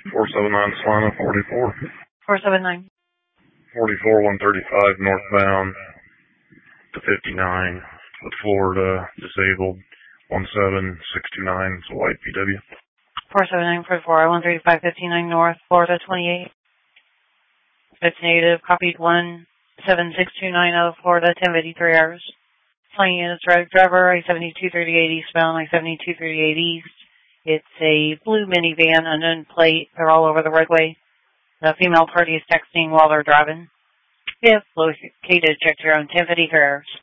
479 Salina, 44. 479. 44, 135 northbound to 59 with Florida, disabled, 17629, it's a white PW. 479, 44, 135, 59 north, Florida, 28. It's negative, copied 17629 out of Florida, 1053 hours. Flying units, driver, I-7238 eastbound, I-7238 east. It's a blue minivan, unknown plate. They're all over the roadway. The female party is texting while they're driving. If located, check your own 1053 hours.